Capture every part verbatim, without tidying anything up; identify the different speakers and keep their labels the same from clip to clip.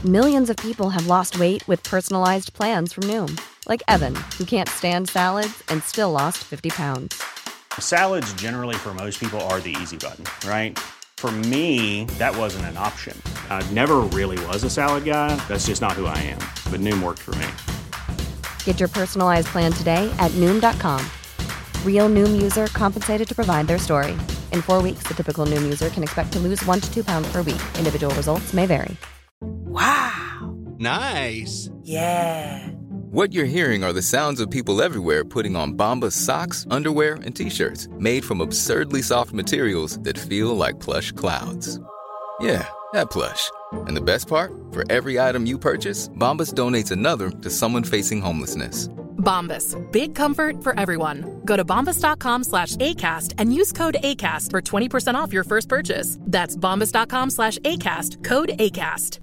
Speaker 1: Millions of people have lost weight with personalized plans from Noom. Like Evan, who can't stand salads and still lost fifty pounds.
Speaker 2: Salads generally for most people are the easy button, right? For me, that wasn't an option. I never really was a salad guy. That's just not who I am. But Noom worked for me.
Speaker 1: Get your personalized plan today at Noom dot com. Real Noom user compensated to provide their story. In four weeks, the typical Noom user can expect to lose one to two pounds per week. Individual results may vary.
Speaker 3: Wow.
Speaker 4: Nice.
Speaker 3: Yeah.
Speaker 5: What you're hearing are the sounds of people everywhere putting on Bombas socks, underwear, and T-shirts made from absurdly soft materials that feel like plush clouds. Yeah, that plush. And the best part? For every item you purchase, Bombas donates another to someone facing homelessness.
Speaker 6: Bombas. Big comfort for everyone. Go to bombas.com slash ACAST and use code ACAST for twenty percent off your first purchase. That's bombas.com slash ACAST. Code ACAST.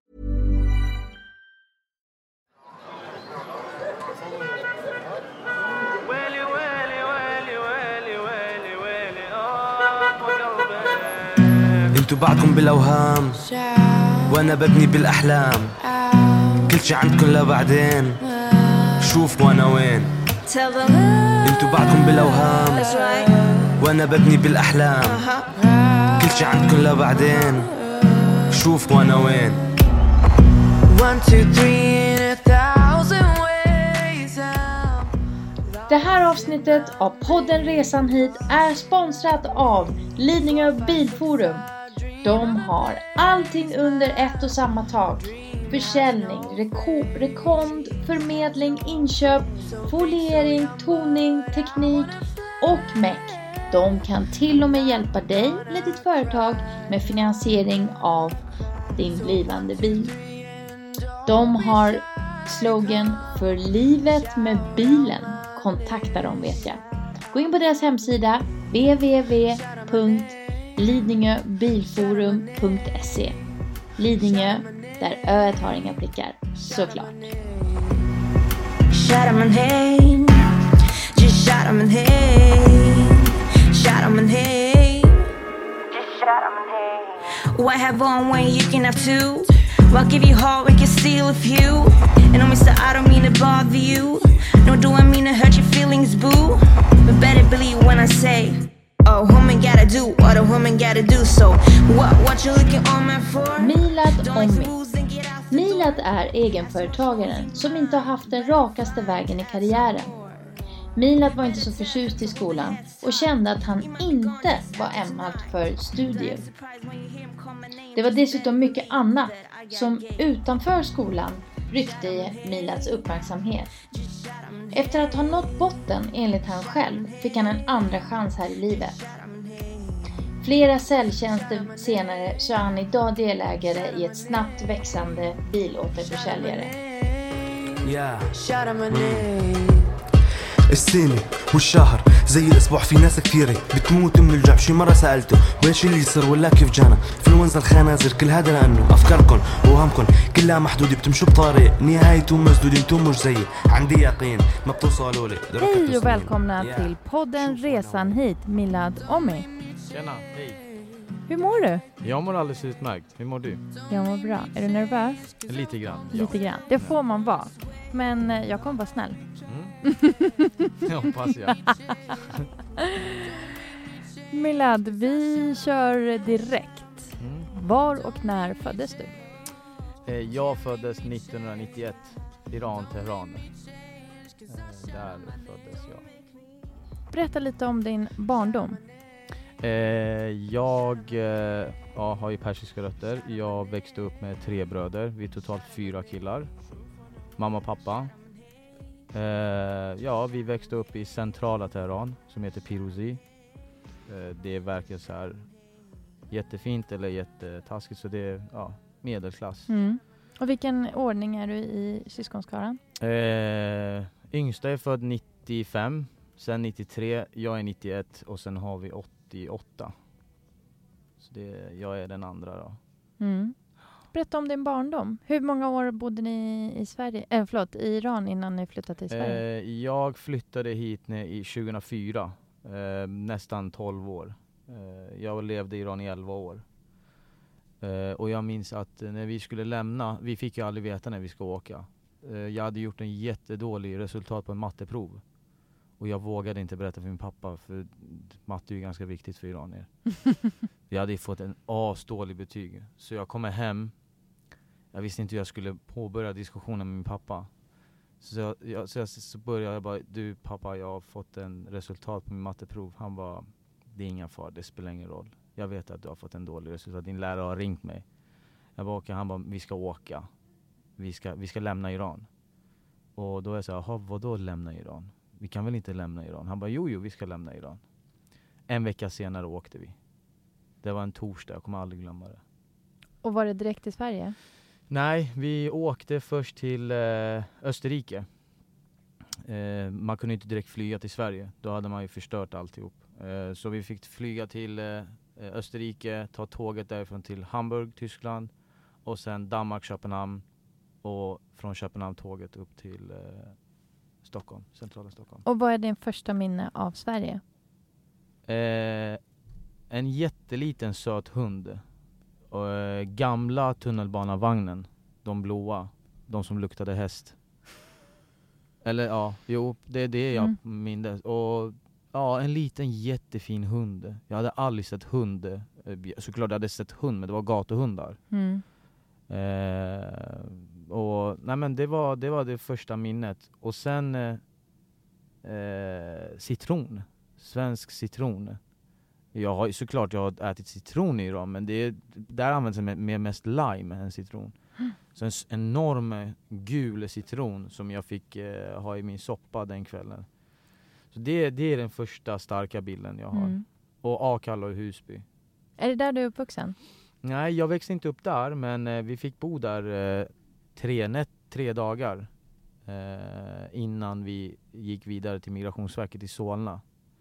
Speaker 7: انتوا بعدكم بالاوهام وانا ببني بالاحلام كل شي عندكم لبعدين شوف وانا وين انتوا بعدكم بالاوهام وانا ببني بالاحلام كل شي عندكم لبعدين شوف وانا وين one two three in a thousand ways.
Speaker 8: Det här avsnittet av podden Resan hit är sponsrat av Lidingö Bilforum. De har allting under ett och samma tak. Försäljning, reko- rekond, förmedling, inköp, foliering, toning, teknik och meck. De kan till och med hjälpa dig eller ditt företag med finansiering av din blivande bil. De har slogan för livet med bilen. Kontakta dem vet jag. Gå in på deras hemsida w w w punkt lidingöbilforum punkt se. Lidingö, där öet har inga prickar, såklart.
Speaker 3: Shut 'em in hey, just shut 'em in hey, shut 'em in hey, just shut 'em in hey. What have one when you can have two? I'll give you heart, we can steal a few. And no, mister, I don't mean to bother you. No, do I mean to hurt your feelings, boo? But better believe when I say, oh, woman gotta do what a woman gotta do. So, what, what you looking on me for?
Speaker 8: Milad Ommi. Milad är egenföretagaren som inte har haft den rakaste vägen i karriären. Milad var inte så förtjust i skolan och kände att han inte var ämnad för studier. Det var dessutom mycket annat som utanför skolan ryckte i Milads uppmärksamhet. Efter att ha nått botten enligt han själv fick han en andra chans här i livet. Flera säljtjänster senare så är han idag delägare i ett snabbt växande bilåterförsäljare.
Speaker 7: Yeah. السنة والشهر زي الأسبوع في ناس كثيرة بتموت من الجوع شي مرة سألته وإيش اللي يصير ولا كيف جانا فلونزا الخنازير كل هذا لأنه أفكاركم ووهمكم كلها محدودة بتمشوا بطريق نهايته مسدود انتم مش زيي عندي يقين ما بتوصلوا لي.
Speaker 8: Hej och välkomna yeah. till podden Resan hit, Milad Ommi.
Speaker 9: Tjena, hej.
Speaker 8: Hur mår du?
Speaker 9: Jag mår alldeles utmärkt. Hur mår du?
Speaker 8: Jag mår bra. Är du nervös?
Speaker 9: Lite grann.
Speaker 8: Lite
Speaker 9: ja.
Speaker 8: grann. Det får man vara. Men jag kommer vara snäll.
Speaker 9: Mm. Jag hoppas jag.
Speaker 8: Milad, vi kör direkt.
Speaker 9: Mm.
Speaker 8: Var och när föddes du?
Speaker 9: Jag föddes nittonhundranittioett. Iran, Teheran. Där föddes jag.
Speaker 8: Berätta lite om din barndom.
Speaker 9: Jag ja, har ju persiska rötter. Jag växte upp med tre bröder. Vi är totalt fyra killar. Mamma och pappa. Uh, ja, vi växte upp i centrala Teheran som heter Piruzi. Uh, det är verkligen så här jättefint eller jättetaskigt, så det är ja, medelklass.
Speaker 8: Mm. Och vilken ordning är du i syskonskaran?
Speaker 9: Uh, yngsta är född nittiofem, sen nittiotre, jag är nittioett och sen har vi åttioåtta. Så det, jag är den andra då.
Speaker 8: Mm. Berätta om din barndom. Hur många år bodde ni i Sverige? Äh, förlåt, i Iran innan ni flyttade till Sverige?
Speaker 9: Eh, jag flyttade hit i tjugohundrafyra. Eh, nästan tolv år. Eh, jag levde i Iran i elva år. Uh, och jag minns att uh, när vi skulle lämna, vi fick ju aldrig veta när vi ska åka. Uh, jag hade gjort en jättedålig resultat på en matteprov. Och jag vågade inte berätta för min pappa, för matte är ju ganska viktigt för iranier. Vi hade fått en asdålig betyg. Så jag kommer hem. Jag visste inte hur jag skulle påbörja diskussionen med min pappa. Så jag, jag, så jag så började jag bara, du pappa, jag har fått en resultat på min matteprov. Han bara, det är ingen far, det spelar ingen roll. Jag vet att du har fått en dålig resultat, din lärare har ringt mig. Jag bara, okay. Han bara, vi ska åka. Vi ska, vi ska lämna Iran. Och då är jag så här, vadå lämna Iran? Vi kan väl inte lämna Iran? Han bara, jo, jo, vi ska lämna Iran. En vecka senare åkte vi. Det var en torsdag, jag kommer aldrig glömma det.
Speaker 8: Och var det direkt till Sverige?
Speaker 9: Nej, vi åkte först till eh, Österrike. Eh, man kunde inte direkt flyga till Sverige. Då hade man ju förstört alltihop. Eh, så vi fick flyga till eh, Österrike, ta tåget därifrån till Hamburg, Tyskland. Och sen Danmark, Köpenhamn. Och från Köpenhamn tåget upp till eh, Stockholm, centrala Stockholm.
Speaker 8: Och vad är din första minne av Sverige?
Speaker 9: Eh, en jätteliten söt hund. Och, eh, gamla tunnelbanavagnen. De blåa. De som luktade häst. Eller ja, jo, det är det jag mm. minns. Och ja, en liten jättefin hund. Jag hade aldrig sett hund. Eh, såklart jag hade sett hund, men det var gatuhundar.
Speaker 8: Mm.
Speaker 9: Eh, och nej men det var det var det första minnet. Och sen eh, eh, citron. Svensk citron. Jag har såklart jag har ätit citron i Iran, men det är, där används det mer mest lime än citron. Mm. Så en enorm gul citron som jag fick eh, ha i min soppa den kvällen. Så det, det är den första starka bilden jag har. Mm. Och Akalla och Husby.
Speaker 8: Är det där du är uppvuxen?
Speaker 9: Nej, jag växte inte upp där, men eh, vi fick bo där eh, tre, nät, tre dagar eh, innan vi gick vidare till Migrationsverket i Solna.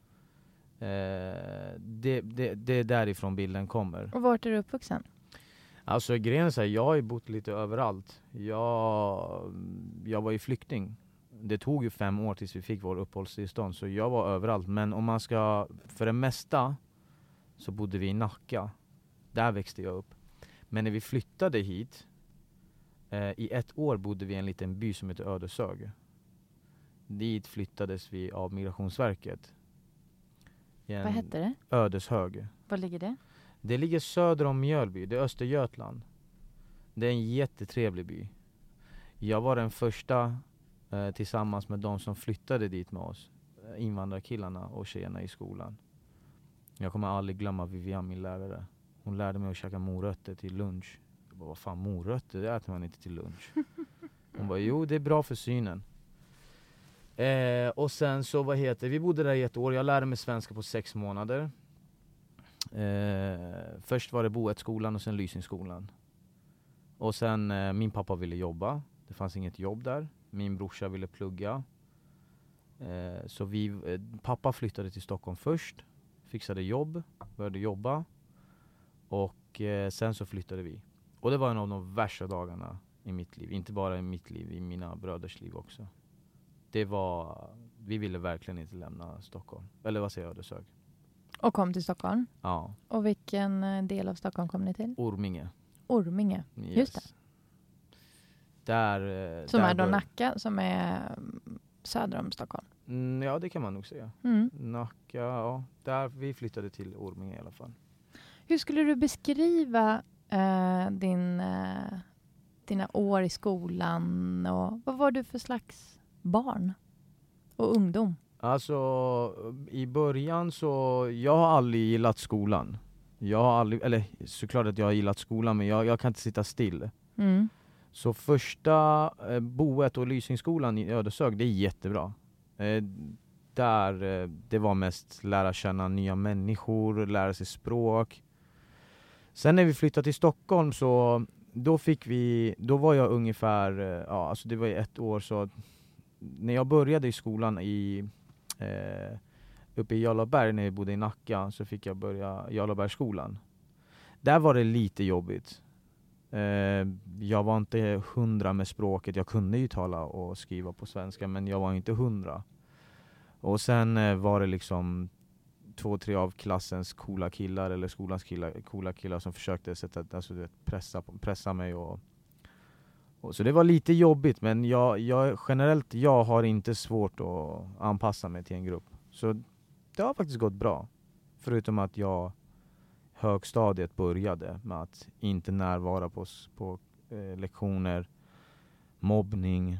Speaker 9: Eh, det, det, det är därifrån bilden kommer.
Speaker 8: Och vart är du uppvuxen?
Speaker 9: Alltså grejen är så här, jag har ju bott lite överallt. Jag, jag var ju flykting. Det tog ju fem år tills vi fick vår uppehållstillstånd, så jag var överallt. Men om man ska, för det mesta så bodde vi i Nacka. Där växte jag upp. Men när vi flyttade hit, eh, i ett år bodde vi i en liten by som heter Ödeshög. Dit flyttades vi av Migrationsverket.
Speaker 8: Vad hette det?
Speaker 9: Ödeshög.
Speaker 8: Var ligger det?
Speaker 9: Det ligger söder om Mjölby, det är Östergötland. Det är en jättetrevlig by. Jag var den första eh, tillsammans med de som flyttade dit med oss. Invandrarkillarna och tjejerna i skolan. Jag kommer aldrig glömma Vivian, min lärare. Hon lärde mig att käka morötter till lunch. Jag bara, vad fan, morötter? Det äter man inte till lunch. Hon bara, jo det är bra för synen. Eh, och sen så, vad heter vi bodde där i ett år. Jag lärde mig svenska på sex månader. Eh, först var det Boetskolan och sen Lysingsskolan. Och sen eh, min pappa ville jobba. Det fanns inget jobb där. Min brorsa ville plugga. Eh, så vi, eh, pappa flyttade till Stockholm först. Fixade jobb. Började jobba. Och eh, sen så flyttade vi. Och det var en av de värsta dagarna i mitt liv. Inte bara i mitt liv, i mina bröders liv också. Det var, vi ville verkligen inte lämna Stockholm. Eller vad säger jag, Ödeshög.
Speaker 8: Och kom till Stockholm?
Speaker 9: Ja.
Speaker 8: Och vilken del av Stockholm kom ni till?
Speaker 9: Orminge.
Speaker 8: Orminge,
Speaker 9: Yes.
Speaker 8: just det.
Speaker 9: Där,
Speaker 8: som
Speaker 9: där
Speaker 8: är då
Speaker 9: bör...
Speaker 8: Nacka, som är söder om Stockholm.
Speaker 9: Mm, ja, det kan man nog säga.
Speaker 8: Mm.
Speaker 9: Nacka, ja. Där vi flyttade till Orminge i alla fall.
Speaker 8: Hur skulle du beskriva eh, din, eh, dina år i skolan? Och vad var du för slags barn och ungdom?
Speaker 9: Alltså, i början så... Jag har aldrig gillat skolan. Jag har aldrig... Eller såklart att jag har gillat skolan, men jag, jag kan inte sitta still.
Speaker 8: Mm.
Speaker 9: Så första eh, Boet och Lysingsskolan i Ödeshög, det är jättebra. Eh, där eh, det var mest lära känna nya människor, lära sig språk. Sen när vi flyttade till Stockholm så då fick vi, då var jag ungefär, eh, ja alltså det var i ett år så när jag började i skolan i eh, uppe i Jarlaberg när jag bodde i Nacka så fick jag börja Jarlabergsskolan. Där var det lite jobbigt. Eh, jag var inte hundra med språket. Jag kunde ju tala och skriva på svenska, men jag var inte hundra. Och sen eh, var det liksom två, tre av klassens coola killar eller skolans killar, coola killar som försökte sätta, alltså, du vet, pressa, pressa mig. Och, och, så det var lite jobbigt, men jag, jag, generellt jag har inte svårt att anpassa mig till en grupp. Så det har faktiskt gått bra. Förutom att jag högstadiet började med att inte närvara på, på eh, lektioner, mobbning,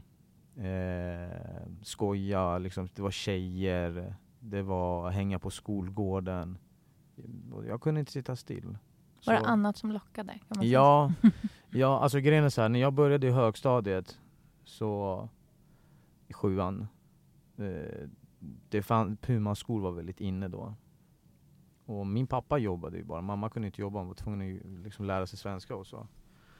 Speaker 9: eh, skoja, liksom, det var tjejer, det var hänga på skolgården. Jag kunde inte sitta still.
Speaker 4: Var det
Speaker 9: Så,
Speaker 4: annat som lockade? Kan man
Speaker 9: ja, ja, alltså grejen är så här, när jag började i högstadiet så i sjuan, eh, det fann, Puma-skor var väldigt inne då. Och min pappa jobbade ju bara. Mamma kunde inte jobba. Hon var tvungen att liksom lära sig svenska och så.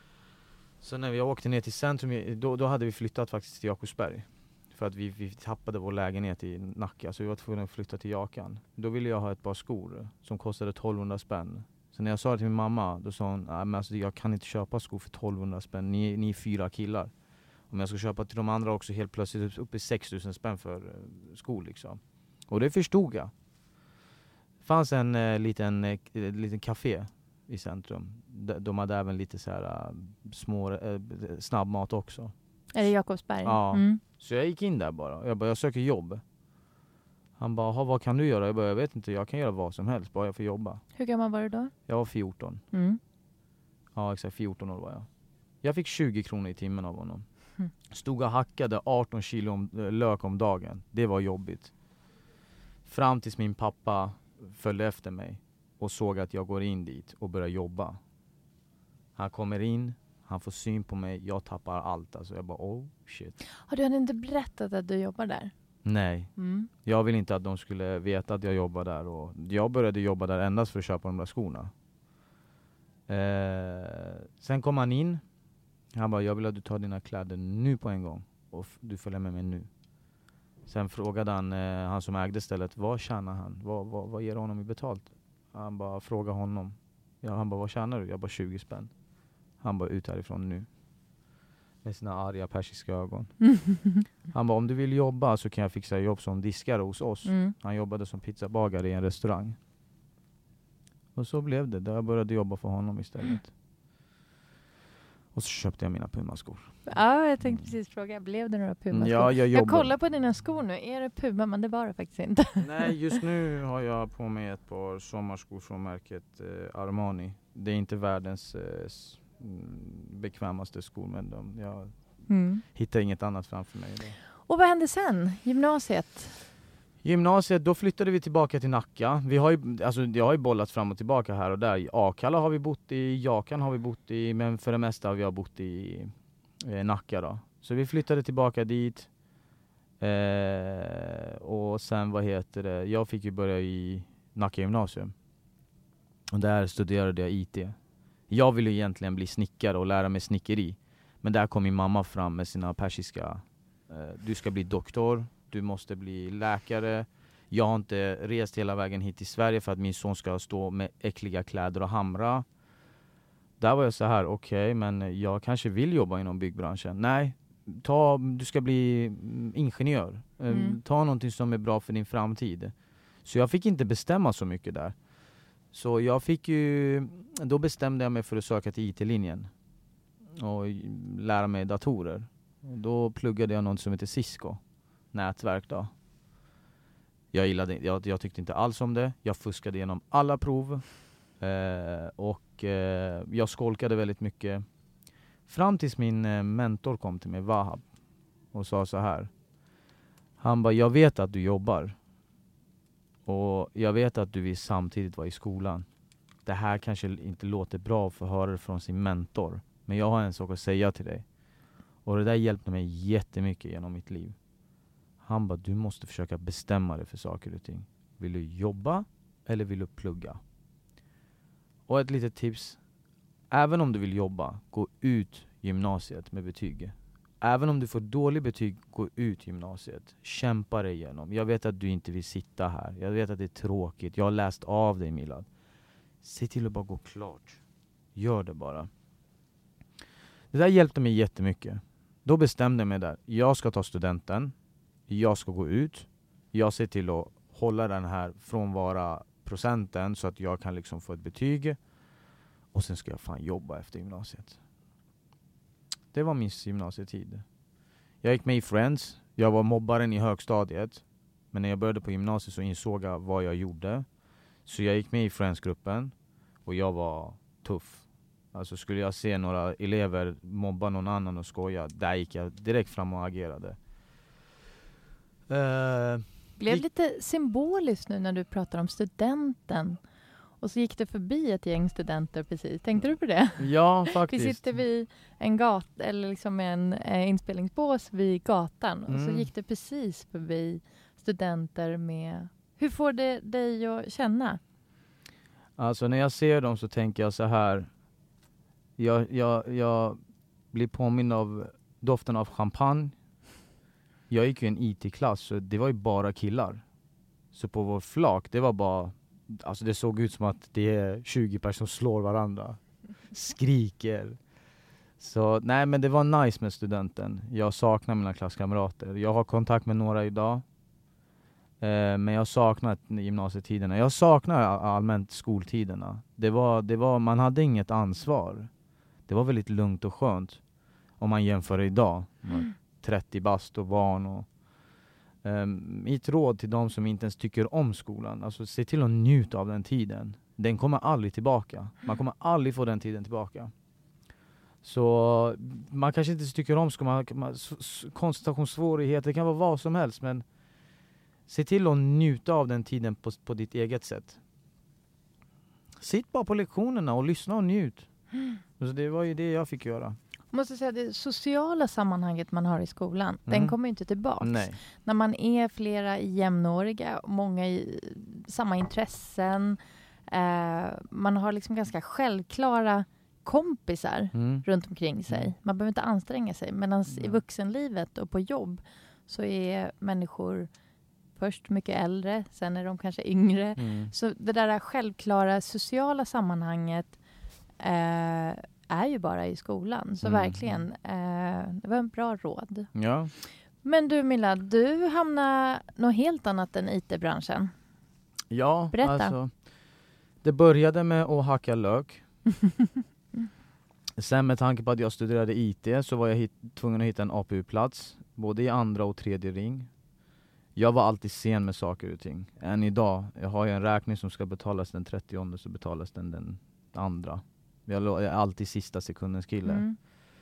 Speaker 9: Så när vi åkte ner till centrum, då, då hade vi flyttat faktiskt till Jakobsberg. För att vi, vi tappade vår lägenhet i Nacka. Så vi var tvungna att flytta till Jakan. Då ville jag ha ett par skor som kostade tolvhundra spänn. Så när jag sa det till min mamma, då sa hon, nej men alltså, jag kan inte köpa skor för tolvhundra spänn. Ni, ni är fyra killar. Om jag ska köpa till de andra också helt plötsligt upp i sex tusen spänn för uh, skor liksom. Och det förstod jag. Det fanns en uh, liten, uh, liten café i centrum. De, de hade även lite så här uh, små uh, snabbmat också.
Speaker 4: Är det Jakobsberg?
Speaker 9: Ja.
Speaker 4: Mm.
Speaker 9: Så jag gick in där bara. Jag bara, jag söker jobb. Han bara, vad kan du göra? Jag bara, jag vet inte. Jag kan göra vad som helst. Bara jag får jobba.
Speaker 4: Hur gammal var du då?
Speaker 9: Jag var fjorton.
Speaker 4: Mm.
Speaker 9: Ja, exakt. fjorton år var jag. Jag fick tjugo kronor i timmen av honom.
Speaker 4: Mm.
Speaker 9: Stod och hackade arton kilo om, äh, lök om dagen. Det var jobbigt. Fram tills min pappa följde efter mig och såg att jag går in dit och börjar jobba. Han kommer in, han får syn på mig, jag tappar allt. Alltså jag bara, oh shit.
Speaker 4: Har du inte berättat att du jobbar där?
Speaker 9: Nej,
Speaker 4: Mm.
Speaker 9: jag vill inte att de skulle veta att jag jobbar där. Och jag började jobba där endast för att köpa de där skorna. Eh, sen kom han in. Han bara, jag vill att du tar dina kläder nu på en gång. Och f- du följer med mig nu. Sen frågade han, eh, han som ägde stället, vad tjänar han? Vad, vad, vad ger honom i betalt? Han bara, fråga honom. Ja, han bara, vad tjänar du? Jag bara, tjugo spänn. Han bara, ut härifrån nu. Med sina arga persiska ögon. Han bara, om du vill jobba så kan jag fixa jobb som diskare hos oss.
Speaker 4: Mm.
Speaker 9: Han jobbade som pizzabagare i en restaurang. Och så blev det. Där jag började jobba för honom istället. Och så köpte jag mina Puma-skor.
Speaker 4: Ja, jag tänkte precis fråga. Blev det några Puma-skor?
Speaker 9: Ja, jag
Speaker 4: jag
Speaker 9: jobbar.
Speaker 4: kollar på dina skor nu. Är det Puma? Men det var det faktiskt inte.
Speaker 9: Nej, just nu har jag på mig ett par sommarskor från märket eh, Armani. Det är inte världens eh, s- mm, bekvämaste skor, men de, jag
Speaker 4: Mm.
Speaker 9: hittar inget annat framför mig idag.
Speaker 4: Och vad hände sen? Gymnasiet?
Speaker 9: Gymnasiet, då flyttade vi tillbaka till Nacka. Vi har ju, alltså, jag har ju bollat fram och tillbaka här och där. I Akalla har vi bott i, Jakan har vi bott i, men för det mesta har vi har bott i eh, Nacka då. Så vi flyttade tillbaka dit. Eh, och sen, vad heter det, jag fick ju börja i Nacka gymnasium. Och där studerade jag I T. Jag ville egentligen bli snickare och lära mig snickeri. Men där kom min mamma fram med sina persiska, eh, du ska bli doktor. Du måste bli läkare. Jag har inte rest hela vägen hit till Sverige för att min son ska stå med äckliga kläder och hamra. Där var jag så här, okej, okay, men jag kanske vill jobba inom byggbranschen. Nej, ta, du ska bli ingenjör.
Speaker 4: Mm.
Speaker 9: Ta någonting som är bra för din framtid. Så jag fick inte bestämma så mycket där. Så jag fick ju, då bestämde jag mig för att söka till I T-linjen. Och lära mig datorer. Och då pluggade jag något som heter Cisco. Nätverk då. Jag gillade, jag, jag tyckte inte alls om det. Jag fuskade igenom alla prov. Eh, och eh, jag skolkade väldigt mycket. Fram tills min eh, mentor kom till mig, Wahab. Och sa så här. Han bara, jag vet att du jobbar. Och jag vet att du vill samtidigt vara i skolan. Det här kanske inte låter bra för att höra det från sin mentor. Men jag har en sak att säga till dig. Och det där hjälpte mig jättemycket genom mitt liv. Han bara, du måste försöka bestämma dig för saker och ting. Vill du jobba eller vill du plugga? Och ett litet tips. Även om du vill jobba, gå ut gymnasiet med betyg. Även om du får dålig betyg, gå ut gymnasiet. Kämpa dig igenom. Jag vet att du inte vill sitta här. Jag vet att det är tråkigt. Jag har läst av dig, Milad. Se till att bara gå klart. Gör det bara. Det där hjälpte mig jättemycket. Då bestämde jag mig där. Jag ska ta studenten. Jag ska gå ut. Jag ser till att hålla den här frånvara procenten så att jag kan liksom få ett betyg. Och sen ska jag fan jobba efter gymnasiet. Det var min gymnasietid. Jag gick med i Friends. Jag var mobbaren i högstadiet. Men när jag började på gymnasiet så insåg jag vad jag gjorde. Så jag gick med i Friends-gruppen. Och jag var tuff. Alltså skulle jag se några elever mobba någon annan och skoja, där gick jag direkt fram och agerade. Uh,
Speaker 4: Blev
Speaker 9: gick...
Speaker 4: lite symboliskt nu när du pratar om studenten. Och så gick det förbi ett gäng studenter precis. Tänkte du på det?
Speaker 9: Ja, faktiskt.
Speaker 4: Vi sitter vid en gata, eller liksom en eh, inspelningsbås vid gatan. Mm. Och så gick det precis förbi studenter med... Hur får det dig att känna?
Speaker 9: Alltså när jag ser dem så tänker jag så här. Jag, jag, jag blir påmind av doften av champagne. Jag gick ju en I T-klass så det var ju bara killar. Så på vår flak, det var bara... Alltså det såg ut som att det är tjugo personer som slår varandra. Skriker. Så nej, men det var nice med studenten. Jag saknar mina klasskamrater. Jag har kontakt med några idag. Eh, men jag saknar gymnasietiderna. Jag saknar allmänt skoltiderna. Det var, det var, man hade inget ansvar. Det var väldigt lugnt och skönt. Om man jämför idag. Mm. trettio bast och barn och... Um, mitt råd till de som inte ens tycker om skolan, alltså se till att njuta av den tiden. Den kommer aldrig tillbaka. Man kommer aldrig få den tiden tillbaka. Så man kanske inte tycker om skolan, man, man, koncentrationssvårigheter, det kan vara vad som helst, men se till att njuta av den tiden på, på ditt eget sätt. Sitt bara på lektionerna och lyssna och njut. Mm. Så det var ju det jag fick göra.
Speaker 4: Jag måste säga att det sociala sammanhanget man har i skolan, mm. den kommer ju inte tillbaka.
Speaker 9: Nej.
Speaker 4: När man är flera jämnåriga, många i samma intressen, eh, man har liksom ganska självklara kompisar mm. runt omkring sig. Mm. Man behöver inte anstränga sig. Medan mm. i vuxenlivet och på jobb så är människor först mycket äldre, sen är de kanske yngre. Mm. Så det där självklara sociala sammanhanget eh, är ju bara i skolan. Så mm. verkligen, eh, det var en bra råd.
Speaker 9: Ja.
Speaker 4: Men du Milla, du hamnar något helt annat än I T-branschen.
Speaker 9: Ja,
Speaker 4: berätta.
Speaker 9: Alltså, det började med att hacka lök. Sen med tanke på att jag studerade I T så var jag hit, tvungen att hitta en A P U-plats. Både i andra och tredje ring. Jag var alltid sen med saker och ting. Än idag, jag har ju en räkning som ska betalas den trettionde, så betalas den den andra. Jag är alltid sista sekundens kille. Mm.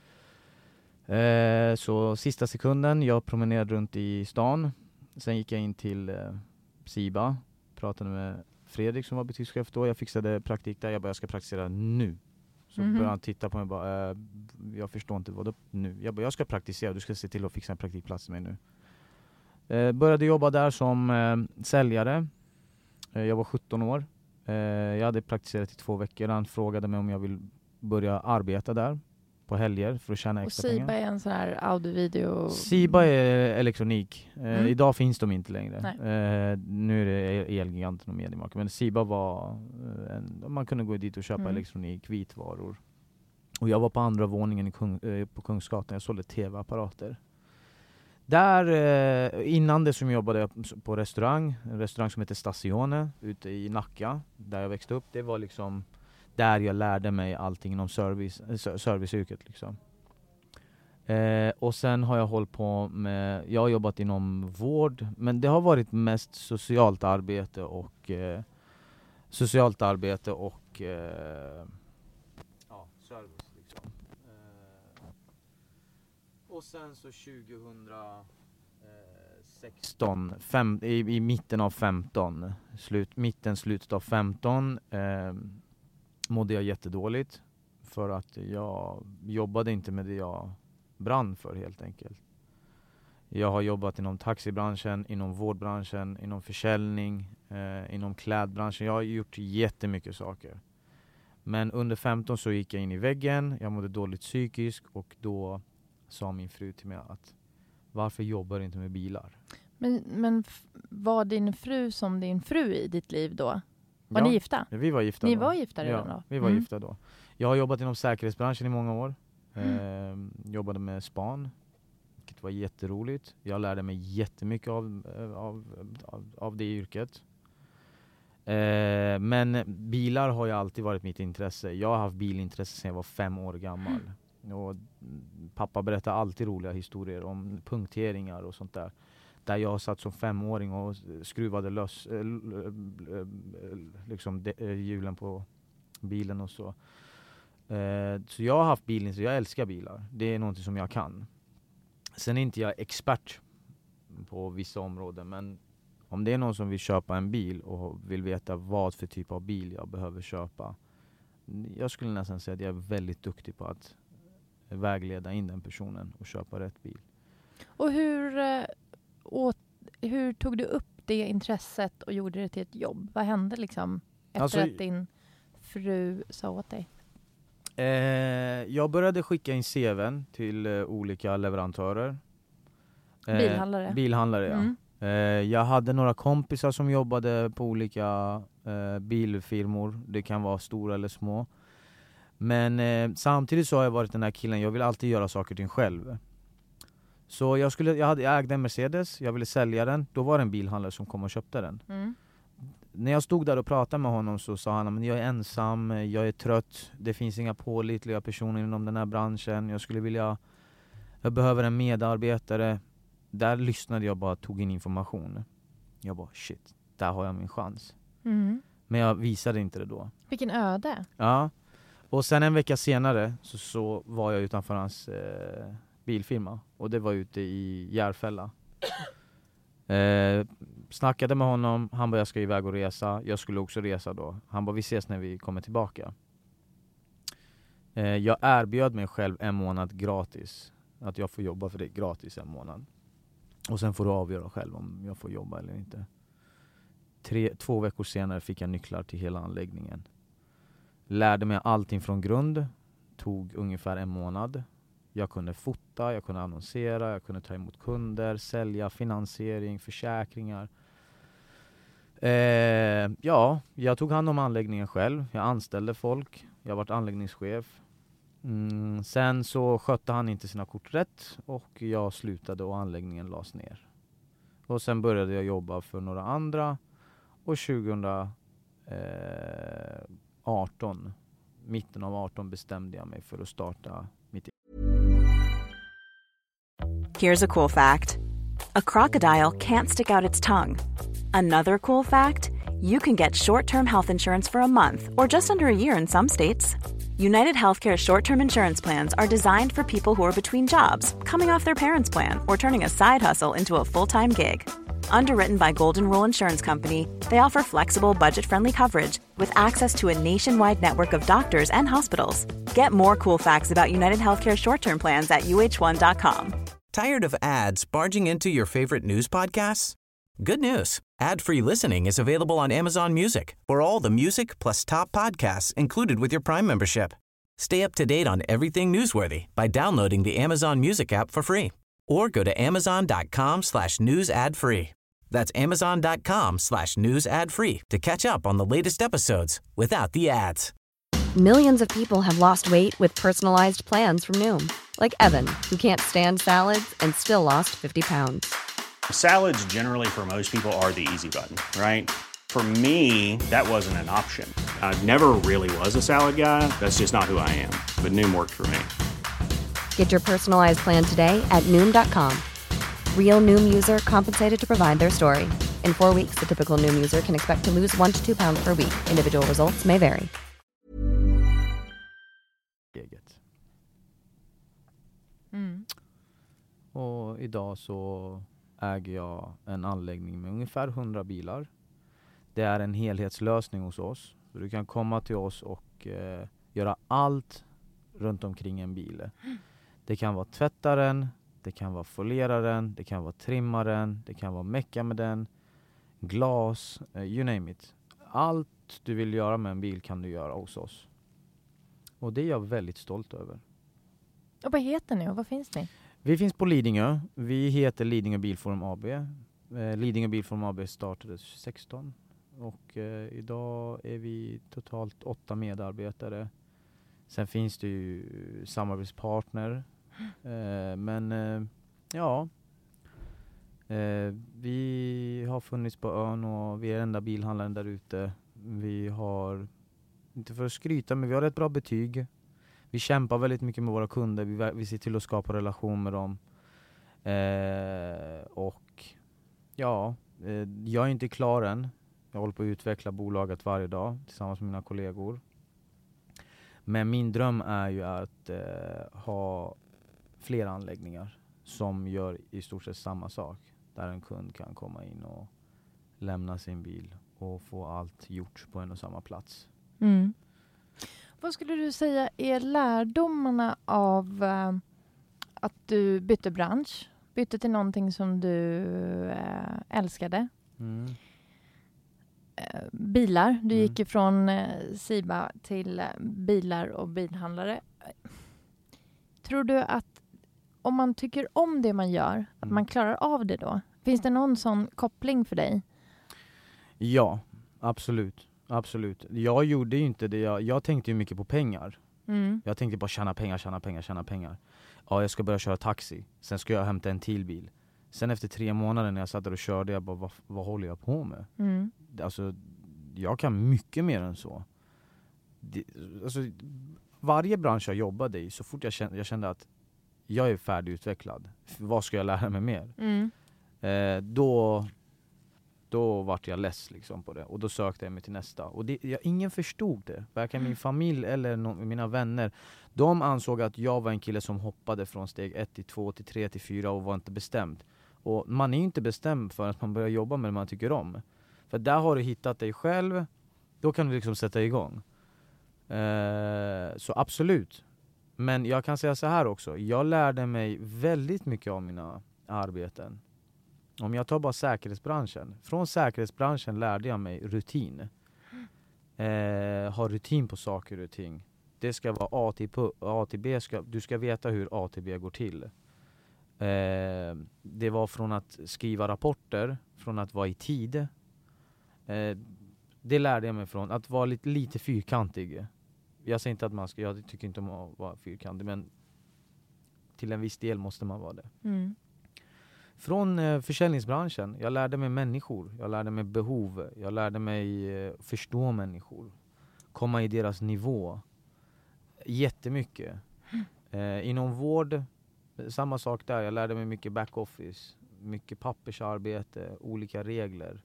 Speaker 9: Eh, så sista sekunden, jag promenerade runt i stan. Sen gick jag in till eh, SIBA. Pratade med Fredrik som var betygschef då. Jag fixade praktik där. Jag bara, jag ska praktisera nu. Så mm-hmm. började han titta på mig och bara, eh, jag förstår inte vad det nu. Jag bara, jag ska praktisera. Du ska se till att fixa en praktikplats med mig nu. Eh, började jobba där som eh, säljare. Eh, jag var sjutton år. Eh, jag hade praktiserat i två veckor. Han frågade mig om jag vill börja arbeta där på helger för att tjäna extra pengar.
Speaker 4: Och SIBA är en sån här audio-video...
Speaker 9: SIBA är elektronik. Eh, mm. Idag finns de inte längre.
Speaker 4: Eh,
Speaker 9: nu är det Elgiganten och Mediamarkt. Men SIBA var... Eh, en, man kunde gå dit och köpa mm. elektronik, vitvaror. Och jag var på andra våningen i Kung, eh, på Kungsgatan. Jag sålde tv-apparater. Där, eh, innan det som jobbade jag på restaurang. En restaurang som heter Stazione ute i Nacka. Där jag växte upp. Det var liksom... Där jag lärde mig allting inom service, äh, serviceyrket liksom. Eh, och sen har jag hållit på med, jag har jobbat inom vård, men det har varit mest socialt arbete och eh, socialt arbete och eh, ja, service liksom. Eh, och sen så tjugohundrasexton, fem, i, i mitten av femton, slut, mitten, slutet av femton, eh, mådde jag jättedåligt för att jag jobbade inte med det jag brann för helt enkelt. Jag har jobbat inom taxibranschen, inom vårdbranschen, inom försäljning, eh, inom klädbranschen. Jag har gjort jättemycket saker. Men under femton så gick jag in i väggen, jag mådde dåligt psykiskt och då sa min fru till mig att varför jobbar du inte med bilar?
Speaker 4: Men, men f- var din fru som din fru i ditt liv då? Var
Speaker 9: ja,
Speaker 4: ni gifta?
Speaker 9: Vi var gifta
Speaker 4: Ni
Speaker 9: då.
Speaker 4: var gifta redan
Speaker 9: ja,
Speaker 4: då?
Speaker 9: vi var
Speaker 4: mm.
Speaker 9: gifta då. Jag har jobbat inom säkerhetsbranschen i många år.
Speaker 4: Mm.
Speaker 9: Eh, jobbade med span. Vilket det var jätteroligt. Jag lärde mig jättemycket av, av, av, av det yrket. Eh, men bilar har ju alltid varit mitt intresse. Jag har haft bilintresse sedan jag var fem år gammal. Och pappa berättar alltid roliga historier om punkteringar och sånt där. Där jag satt som femåring och skruvade lös äh, liksom de, äh, hjulen på bilen och så. Eh, så jag har haft bilintresse. Jag älskar bilar. Det är något som jag kan. Sen är inte jag expert på vissa områden, men om det är någon som vill köpa en bil och vill veta vad för typ av bil jag behöver köpa. Jag skulle nästan säga att jag är väldigt duktig på att vägleda in den personen och köpa rätt bil.
Speaker 4: Och hur, åt, hur tog du upp det intresset och gjorde det till ett jobb? Vad hände liksom efter
Speaker 9: alltså,
Speaker 4: att din fru sa åt dig?
Speaker 9: Eh, jag började skicka in C V:n till eh, olika leverantörer.
Speaker 4: Eh, bilhandlare?
Speaker 9: Bilhandlare, ja.
Speaker 4: Mm.
Speaker 9: Eh, jag hade några kompisar som jobbade på olika eh, bilfirmor. Det kan vara stora eller små. Men eh, samtidigt så har jag varit den här killen, jag vill alltid göra saker till själv. Så jag, skulle, jag, hade, jag ägde en Mercedes, jag ville sälja den. Då var det en bilhandlare som kom och köpte den.
Speaker 4: Mm.
Speaker 9: När jag stod där och pratade med honom så sa han att jag är ensam, jag är trött. Det finns inga pålitliga personer inom den här branschen. Jag skulle vilja, jag behöver en medarbetare. Där lyssnade jag bara och tog in information. Jag bara shit, där har jag min chans.
Speaker 4: Mm.
Speaker 9: Men jag visade inte det då.
Speaker 4: Vilken öde.
Speaker 9: Ja. Och sen en vecka senare så, så var jag utanför hans eh, bilfirma. Och det var ute i Järfälla. Eh, snackade med honom. Han bara, jag ska iväg och resa. Jag skulle också resa då. Han bara, vi ses när vi kommer tillbaka. Eh, jag erbjöd mig själv en månad gratis. Att jag får jobba för det gratis en månad. Och sen får du avgöra själv om jag får jobba eller inte. Tre, två veckor senare fick jag nycklar till hela anläggningen. Lärde mig allting från grund. Tog ungefär en månad. Jag kunde fota, jag kunde annonsera, jag kunde ta emot kunder, sälja, finansiering, försäkringar. Eh, ja, jag tog hand om anläggningen själv. Jag anställde folk. Jag var anläggningschef. Mm, sen så skötte han inte sina kort rätt och jag slutade och anläggningen lades ner. Och sen började jag jobba för några andra och tjugo arton, mitten av arton bestämde jag mig för att starta mitt.
Speaker 10: Here's a cool fact. A crocodile can't stick out its tongue. Another cool fact, you can get short-term health insurance for a month or just under a year in some states. United Healthcare short-term insurance plans are designed for people who are between jobs, coming off their parents' plan, or turning a side hustle into a full-time gig. Underwritten by Golden Rule Insurance Company, they offer flexible, budget-friendly coverage with access to a nationwide network of doctors and hospitals. Get more cool facts about United Healthcare short-term plans at U H one dot com.
Speaker 11: Tired of ads barging into your favorite news podcasts? Good news. Ad-free listening is available on Amazon Music for all the music plus top podcasts included with your Prime membership. Stay up to date on everything newsworthy by downloading the Amazon Music app for free or go to amazon.com slash news ad free. That's amazon.com slash news ad free to catch up on the latest episodes without the ads.
Speaker 1: Millions of people have lost weight with personalized plans from Noom. Like Evan, who can't stand salads and still lost fifty pounds.
Speaker 2: Salads generally for most people are the easy button, right? For me, that wasn't an option. I never really was a salad guy. That's just not who I am. But Noom worked for me.
Speaker 1: Get your personalized plan today at Noom dot com. Real Noom user compensated to provide their story. In four weeks, the typical Noom user can expect to lose one to two pounds per week. Individual results may vary.
Speaker 4: Mm.
Speaker 9: Och idag så äger jag en anläggning med ungefär hundra bilar. Det är en helhetslösning hos oss. Så du kan komma till oss och eh, göra allt runt omkring en bil. Det kan vara tvättaren, det kan vara folieraren, det kan vara trimmaren, det kan vara mecka med den, glas, eh, you name it. Allt du vill göra med en bil kan du göra hos oss. Och det är jag väldigt stolt över.
Speaker 4: Och vad heter ni och vad finns ni?
Speaker 9: Vi finns på Lidingö. Vi heter Lidingö Bilforum A B. Eh, Lidingö Bilforum A B startades sexton. Och eh, idag är vi totalt åtta medarbetare. Sen finns det ju samarbetspartner. Eh, men eh, Ja. Eh, vi har funnits på ön och vi är enda bilhandlaren där ute. Vi har, inte för att skryta, men vi har ett bra betyg. Vi kämpar väldigt mycket med våra kunder. Vi, vi ser till att skapa relation med dem. Eh, och ja, eh, jag är inte klar än. Jag håller på att utveckla bolaget varje dag tillsammans med mina kollegor. Men min dröm är ju att eh, ha fler anläggningar som gör i stort sett samma sak. Där en kund kan komma in och lämna sin bil och få allt gjort på en och samma plats.
Speaker 4: Mm. Vad skulle du säga är lärdomarna av äh, att du bytte bransch? Bytte till någonting som du äh, älskade? Mm. Äh, bilar. Du mm. gick ifrån äh, Siba till äh, bilar och bilhandlare. Tror du att om man tycker om det man gör, mm. att man klarar av det då? Finns det någon sån koppling för dig?
Speaker 9: Ja, absolut. Absolut. Jag gjorde ju inte det. Jag, jag tänkte ju mycket på pengar. Mm. Jag tänkte bara tjäna pengar, tjäna pengar, tjäna pengar. Ja, jag ska börja köra taxi. Sen ska jag hämta en till bil. Sen efter tre månader när jag satt där och körde, jag bara, vad, vad håller jag på med? Mm. Alltså, jag kan mycket mer än så. Det, alltså, varje bransch jag jobbade i, så fort jag kände, jag kände att jag är färdigutvecklad. Vad ska jag lära mig mer? Mm. Eh, då... Då vart jag less liksom på det. Och då sökte jag mig till nästa. Och det, jag, ingen förstod det. Varken min familj eller no, mina vänner. De ansåg att jag var en kille som hoppade från steg ett till två till tre till fyra och var inte bestämd. Och man är ju inte bestämd för att man börjar jobba med det man tycker om. För där har du hittat dig själv. Då kan du liksom sätta igång. Eh, så absolut. Men jag kan säga så här också. Jag lärde mig väldigt mycket av mina arbeten. Om jag tar bara säkerhetsbranschen. Från säkerhetsbranschen lärde jag mig rutin. Eh, ha rutin på saker och ting. Det ska vara A till, A till B. Ska, du ska veta hur A till B går till. Eh, det var från att skriva rapporter. Från att vara i tid. Eh, det lärde jag mig från. Att vara lite, lite fyrkantig. Jag säger inte att man ska... Jag tycker inte om att vara fyrkantig. Men till en viss del måste man vara det. Mm. Från eh, försäljningsbranschen. Jag lärde mig människor. Jag lärde mig behov. Jag lärde mig eh, förstå människor. Komma i deras nivå. Jättemycket. Eh, inom vård, samma sak där. Jag lärde mig mycket backoffice. Mycket pappersarbete. Olika regler.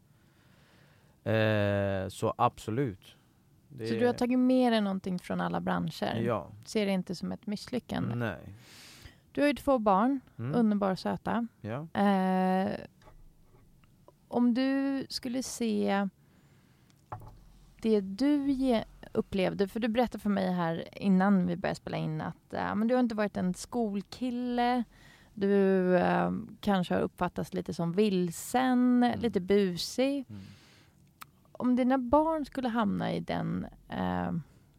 Speaker 9: Eh, så absolut. Det
Speaker 4: så du har tagit med dig någonting från alla branscher?
Speaker 9: Ja.
Speaker 4: Ser det inte som ett misslyckande?
Speaker 9: Nej.
Speaker 4: Du har ju två barn,
Speaker 9: mm.
Speaker 4: underbara söta.
Speaker 9: Ja.
Speaker 4: Eh, om du skulle se det du ge, upplevde, för du berättade för mig här innan vi började spela in att äh, men du har inte varit en skolkille, du äh, kanske har uppfattats lite som vilsen, mm. lite busig. Mm. Om dina barn skulle hamna i den... Äh,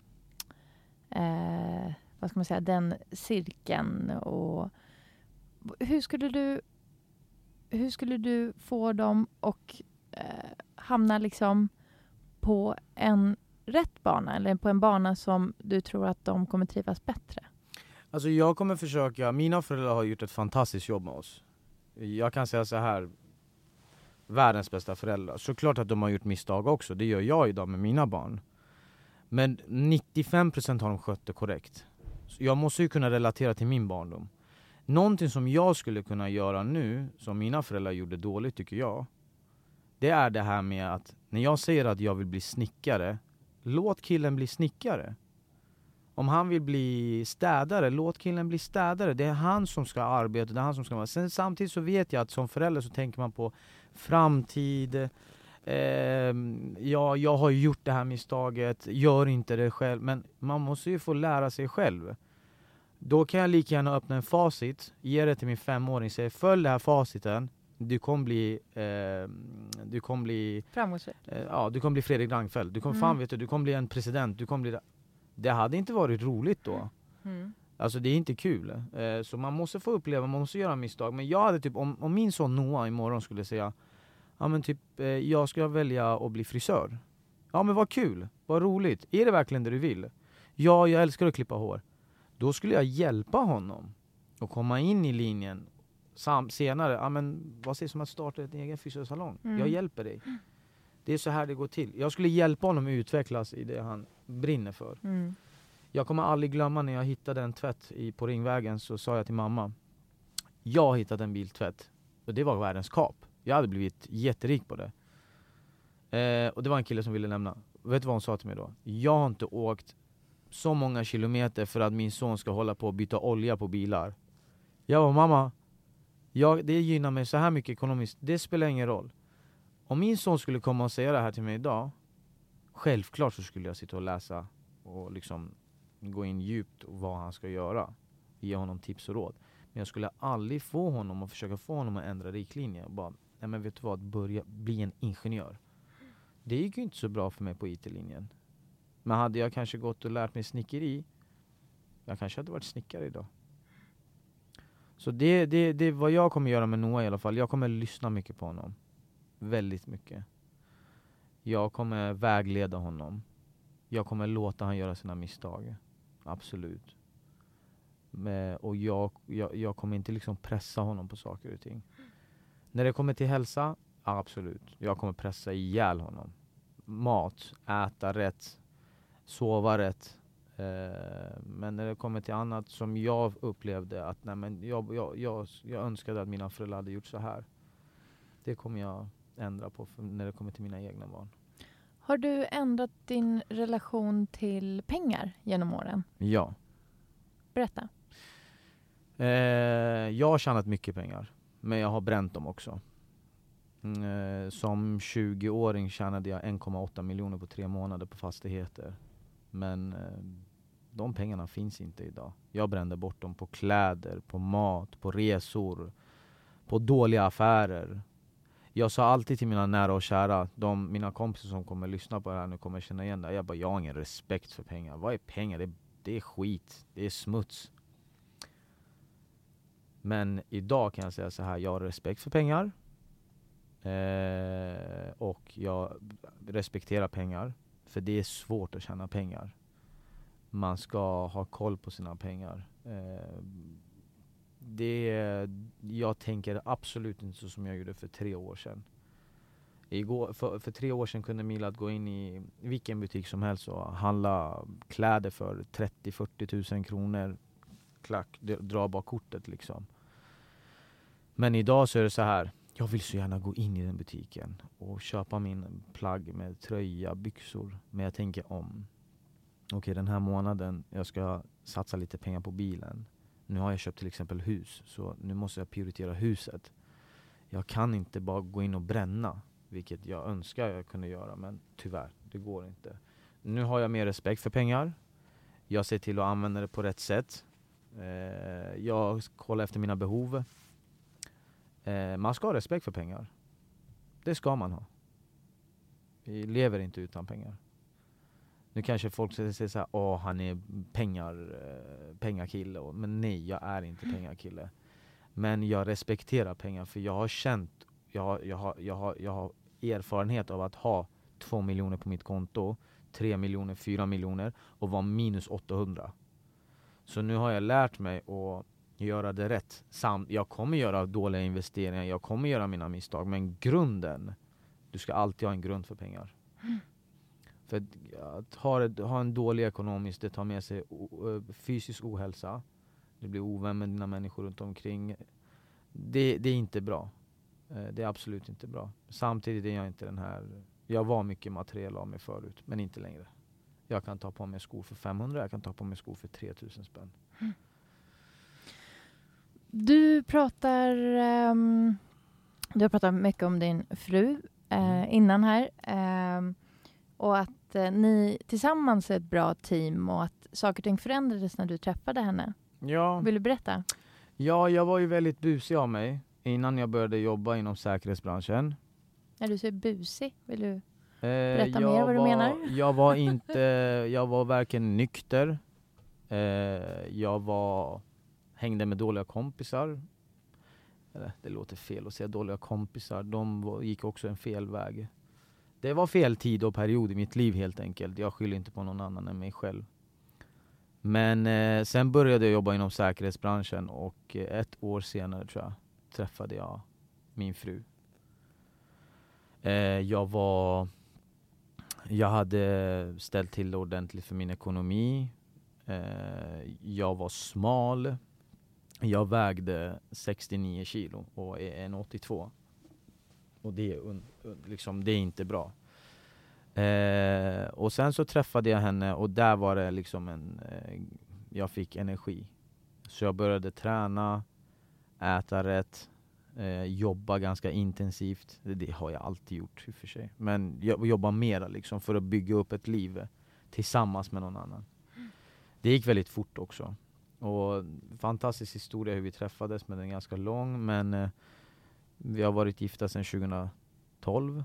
Speaker 4: äh, vad ska man säga, den cirkeln, och hur skulle du hur skulle du få dem och eh, hamna liksom på en rätt bana, eller på en bana som du tror att de kommer trivas bättre?
Speaker 9: Alltså jag kommer försöka, mina föräldrar har gjort ett fantastiskt jobb med oss. Jag kan säga så här, världens bästa föräldrar. Såklart att de har gjort misstag också, det gör jag idag med mina barn. Men nittiofem procent har de skött det korrekt. Så jag måste ju kunna relatera till min barndom. Någonting som jag skulle kunna göra nu, som mina föräldrar gjorde dåligt tycker jag, det är det här med att när jag säger att jag vill bli snickare, låt killen bli snickare. Om han vill bli städare, låt killen bli städare. Det är han som ska arbeta, det är han som ska vara. Sen samtidigt så vet jag att som förälder så tänker man på framtid. Eh, ja, jag har gjort det här misstaget, gör inte det själv. Men man måste ju få lära sig själv. Då kan jag lika gärna öppna en facit, ge det till min femåring, säga följ det här faciten, du kommer bli eh, du kommer bli
Speaker 4: framgångsrik.
Speaker 9: Eh, ja, du kommer bli Fredrik Reinfeldt. Du kommer mm. fan vet du, du kommer bli en president, du kommer bli. Det hade inte varit roligt då. Mm. Alltså det är inte kul. Eh, så man måste få uppleva, man måste göra misstag. Men jag hade typ om, om min son Noah imorgon skulle säga, ja men typ eh, jag ska välja att bli frisör. Ja men vad kul, vad roligt. Är det verkligen det du vill? Ja, jag älskar att klippa hår. Då skulle jag hjälpa honom att komma in i linjen, Sam, senare, ja men vad sägs om att starta en egen fysiosalong?
Speaker 4: Mm.
Speaker 9: Jag hjälper dig. Det är så här det går till. Jag skulle hjälpa honom att utvecklas i det han brinner för.
Speaker 4: Mm.
Speaker 9: Jag kommer aldrig glömma när jag hittade en tvätt i, på Ringvägen, så sa jag till mamma, jag hittade en biltvätt och det var världens kap. Jag hade blivit jätterik på det. Eh, och det var en kille som ville lämna. Vet du vad hon sa till mig då? Jag har inte åkt så många kilometer för att min son ska hålla på att byta olja på bilar. Jag var mamma, jag, det gynnar mig så här mycket ekonomiskt. Det spelar ingen roll. Om min son skulle komma och säga det här till mig idag, självklart så skulle jag sitta och läsa och liksom gå in djupt och vad han ska göra. Ge honom tips och råd. Men jag skulle aldrig få honom och försöka få honom att ändra riktlinjer. Bara, nej men vet du vad, börja bli en ingenjör. Det gick ju inte så bra för mig på I T-linjen. Men hade jag kanske gått och lärt mig snickeri, jag kanske hade varit snickare idag. Så det, det, det är vad jag kommer göra med Noah i alla fall. Jag kommer lyssna mycket på honom. Väldigt mycket. Jag kommer vägleda honom. Jag kommer låta han göra sina misstag. Absolut. Men, och jag, jag, jag kommer inte liksom pressa honom på saker och ting. När det kommer till hälsa, absolut. Jag kommer pressa ihjäl honom. Mat, äta rätt, sova rätt. Eh, men när det kommer till annat som jag upplevde att nej, men jag, jag, jag, jag önskade att mina föräldrar hade gjort så här. Det kommer jag ändra på för när det kommer till mina egna barn.
Speaker 4: Har du ändrat din relation till pengar genom åren?
Speaker 9: Ja.
Speaker 4: Berätta.
Speaker 9: Eh, jag har tjänat mycket pengar. Men jag har bränt dem också. Mm, eh, som tjugo-åring tjänade jag en komma åtta miljoner på tre månader på fastigheter. Men eh, de pengarna finns inte idag. Jag brände bort dem på kläder, på mat, på resor, på dåliga affärer. Jag sa alltid till mina nära och kära, de, mina kompisar som kommer lyssna på det här nu kommer känna igen det. Jag bara, jag har ingen respekt för pengar. Vad är pengar? Det, det är skit. Det är smuts. Men idag kan jag säga så här, jag har respekt för pengar. Eh, och jag respekterar pengar. För det är svårt att tjäna pengar. Man ska ha koll på sina pengar. Eh, det, jag tänker absolut inte så som jag gjorde för tre år sedan. Igår, för, för tre år sedan kunde Milad gå in i vilken butik som helst och handla kläder för trettio till fyrtio tusen kronor. Klack, dra bara kortet liksom. Men idag så är det så här. Jag vill så gärna gå in i den butiken och köpa min plagg med tröja, byxor. Men jag tänker om. Okej, okay, den här månaden jag ska satsa lite pengar på bilen. Nu har jag köpt till exempel hus. Så nu måste jag prioritera huset. Jag kan inte bara gå in och bränna. Vilket jag önskar jag kunde göra. Men tyvärr, det går inte. Nu har jag mer respekt för pengar. Jag ser till att använda det på rätt sätt. Eh, jag kollar efter mina behov. Eh, man ska ha respekt för pengar. Det ska man ha. Vi lever inte utan pengar. Nu kanske folk säger så här, åh han är pengar, eh, pengakille. Och, men nej, jag är inte pengakille. Men jag respekterar pengar för jag har känt, jag har, jag har, jag har, jag har erfarenhet av att ha två miljoner på mitt konto, tre miljoner, fyra miljoner och vara minus åttahundra. Så nu har jag lärt mig att göra det rätt. Samt, jag kommer göra dåliga investeringar, jag kommer göra mina misstag. Men grunden, du ska alltid ha en grund för pengar. Mm. För att, att ha, ett, ha en dålig ekonomisk, det tar med sig o, fysisk ohälsa. Du blir ovän med dina människor runt omkring. Det, det är inte bra. Det är absolut inte bra. Samtidigt är jag inte den här... Jag var mycket materiell av mig förut, men inte längre. Jag kan ta på mig skor för femhundra, jag kan ta på mig skor för tre tusen spänn. Mm.
Speaker 4: Du pratar... Um, du har pratat mycket om din fru uh, innan här. Um, och att uh, ni tillsammans är ett bra team och att saker och ting förändrades när du träffade henne.
Speaker 9: Ja.
Speaker 4: Vill du berätta?
Speaker 9: Ja, jag var ju väldigt busig av mig innan jag började jobba inom säkerhetsbranschen.
Speaker 4: När du säger busig, vill du berätta
Speaker 9: eh,
Speaker 4: mer vad du
Speaker 9: var,
Speaker 4: menar?
Speaker 9: Jag var inte, jag var varken nykter. Eh, jag var, hängde med dåliga kompisar. Eller, det låter fel att säga dåliga kompisar. De var, gick också en fel väg. Det var fel tid och period i mitt liv helt enkelt. Jag skyller inte på någon annan än mig själv. Men eh, sen började jag jobba inom säkerhetsbranschen och eh, ett år senare tror jag träffade jag min fru. Eh, jag var... Jag hade ställt till ordentligt för min ekonomi. Eh, jag var smal. Jag vägde sextionio kilo och är en åttiotvå. Och det är, un, un, liksom, det är inte bra. Eh, och sen så träffade jag henne och där var det liksom en... Eh, jag fick energi. Så jag började träna, äta rätt, eh, jobba ganska intensivt. Det, det har jag alltid gjort i och för sig. Men jag jobbar mera liksom för att bygga upp ett liv tillsammans med någon annan. Det gick väldigt fort också. Och fantastisk historia hur vi träffades, men den är ganska lång. Men eh, vi har varit gifta sedan tjugohundratolv.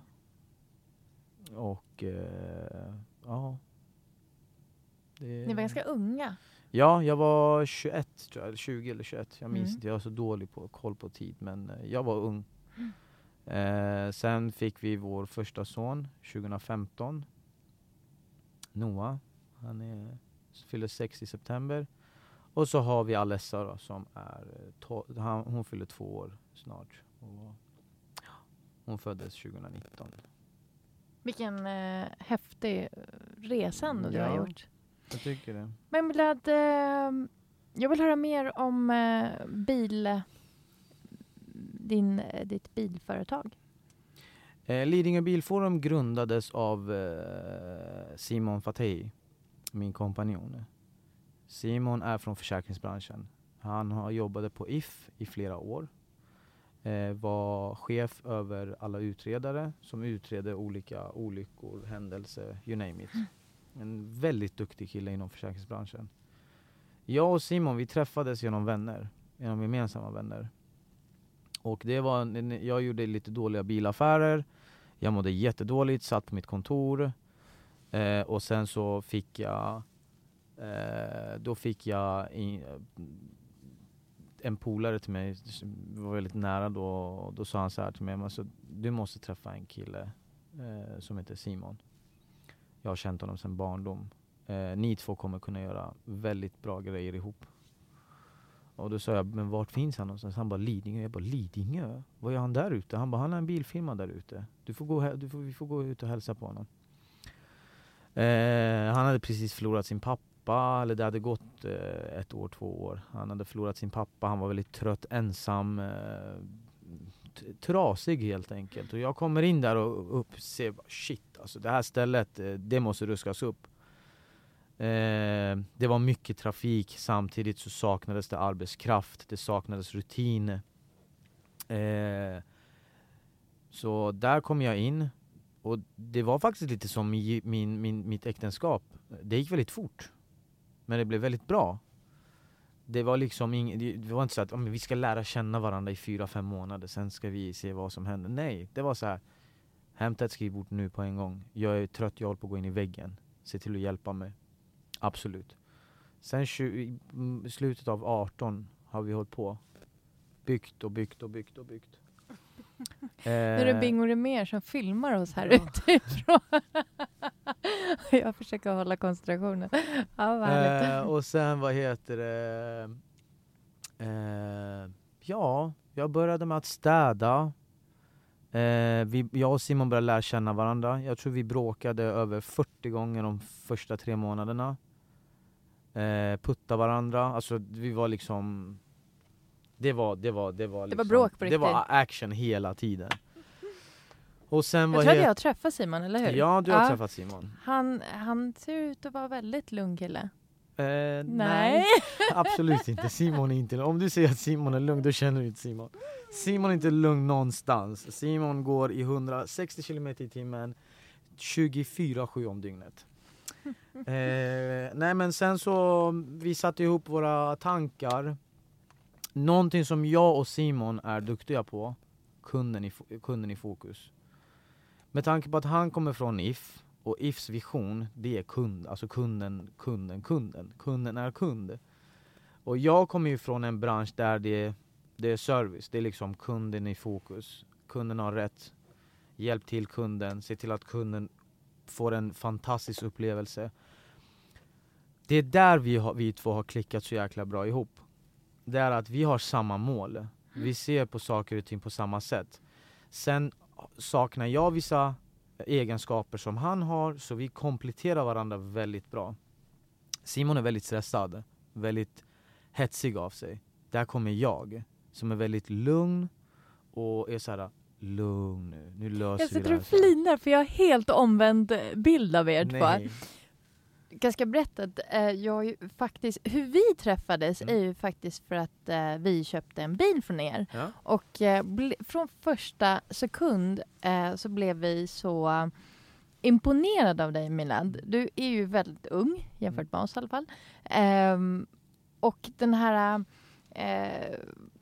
Speaker 9: Och eh, ja. Det...
Speaker 4: Ni var ganska unga.
Speaker 9: Ja, jag var tjugoett, tror jag, tjugo eller tjugoett. Jag minns
Speaker 4: Mm.
Speaker 9: inte, jag är så dålig på koll på tid. Men eh, jag var ung. Eh, sen fick vi vår första son tjugohundrafemton. Noah. Han är, fyller sex i september. Och så har vi Alessa då, som är to- han, hon fyller två år snart. Och hon föddes tjugohundranitton.
Speaker 4: Vilken eh, häftig resa ändå du
Speaker 9: Ja.
Speaker 4: har gjort.
Speaker 9: Jag tycker det.
Speaker 4: Men Milad, eh, jag vill höra mer om eh, bil, din, eh, ditt bilföretag.
Speaker 9: Eh, Lidingö Bilforum grundades av eh, Simon Fatei, min kompanjon. Simon är från försäkringsbranschen. Han har jobbat på I F i flera år. Eh, var chef över alla utredare som utreder olika olyckor, händelser, you name it. En väldigt duktig kille inom försäkringsbranschen. Jag och Simon, vi träffades genom vänner, genom gemensamma vänner. Och det var en, jag gjorde lite dåliga bilaffärer. Jag mådde jättedåligt, satt på mitt kontor. Eh, och sen så fick jag eh, då fick jag in, en polare till mig, var väldigt nära då, och då sa han så här till mig, alltså, du måste träffa en kille eh, som heter Simon. Jag har känt honom sedan barndom. Eh, ni två kommer kunna göra väldigt bra grejer ihop. Och då sa jag, men vart finns han någonstans? Han bara, Lidingö. Jag bara, Lidingö? Vad gör han där ute? Han bara, han är en bilfirma där ute. Du får gå, he- du får, vi får gå ut och hälsa på honom. Eh, han hade precis förlorat sin pappa. Eller det hade gått eh, ett år, två år. Han hade förlorat sin pappa. Han var väldigt trött, ensam. Eh, t- trasig helt enkelt. Och jag kommer in där och upp ser, shit, alltså det här stället, eh, det måste ruskas upp. Eh, det var mycket trafik, samtidigt så saknades det arbetskraft, det saknades rutin. Eh, så där kom jag in, och det var faktiskt lite som i min, min, mitt äktenskap. Det gick väldigt fort, men det blev väldigt bra. Det var liksom ing, det var inte så att oh, men vi ska lära känna varandra i fyra, fem månader, sen ska vi se vad som händer. Nej, det var så här, hämta ett skrivbord nu på en gång. Jag är trött, jag håller på att gå in i väggen. Se till att hjälpa mig. Absolut. Sen tjugo, i slutet av arton har vi hållit på. Byggt och byggt och byggt och byggt.
Speaker 4: Nu är det Bingo Rimér som filmar oss här ja. utifrån. Jag försöker hålla koncentrationen. Ja, vad härligt.
Speaker 9: Eh, och sen, vad heter det? Eh, ja, jag började med att städa. Eh, vi, jag och Simon började lära känna varandra. Jag tror vi bråkade över fyrtio gånger de första tre månaderna. Eh, putta varandra. Alltså vi var liksom... Det var, det var, det var, liksom,
Speaker 4: det var bråk på
Speaker 9: det
Speaker 4: riktigt.
Speaker 9: var action hela tiden. Och sen
Speaker 4: jag
Speaker 9: var
Speaker 4: tror att
Speaker 9: helt...
Speaker 4: jag har träffat Simon, eller hur?
Speaker 9: Ja, du har
Speaker 4: ja.
Speaker 9: träffat Simon.
Speaker 4: Han, han ser ut att vara väldigt lugn kille.
Speaker 9: Eh, nej.
Speaker 4: nej.
Speaker 9: Absolut inte. Simon är inte. Om du säger att Simon är lugn, då känner du inte Simon. Simon är inte lugn någonstans. Simon går i hundrasextio kilometer i timmen, tjugofyra sju om dygnet. eh, nej, men sen så vi satte ihop våra tankar. Någonting som jag och Simon är duktiga på, kunden i, kunden i fokus. Med tanke på att han kommer från I F, och I Fs vision, det är kund, alltså kunden, kunden, kunden. Kunden är kund. Och jag kommer ju från en bransch där det, det är service, det är liksom kunden i fokus. Kunden har rätt, hjälp till kunden, se till att kunden får en fantastisk upplevelse. Det är där vi, har, vi två har klickat så jäkla bra ihop. Det är att vi har samma mål. Vi ser på saker och ting på samma sätt. Sen saknar jag vissa egenskaper som han har, så vi kompletterar varandra väldigt bra. Simon är väldigt stressad, väldigt hetsig av sig. Där kommer jag som är väldigt lugn och är så här: lugn nu, nu löser
Speaker 4: jag
Speaker 9: vi det här.
Speaker 4: Jag sitter och flinar för jag har helt omvänd bild av er två. Jag ska berätta att eh, jag ju faktiskt, hur vi träffades mm. är ju faktiskt för att eh, vi köpte en bil från er.
Speaker 9: Ja.
Speaker 4: Och eh, ble, från första sekund eh, så blev vi så uh, imponerade av dig, Milad. Du är ju väldigt ung, jämfört med oss i alla fall. Eh, och den här eh,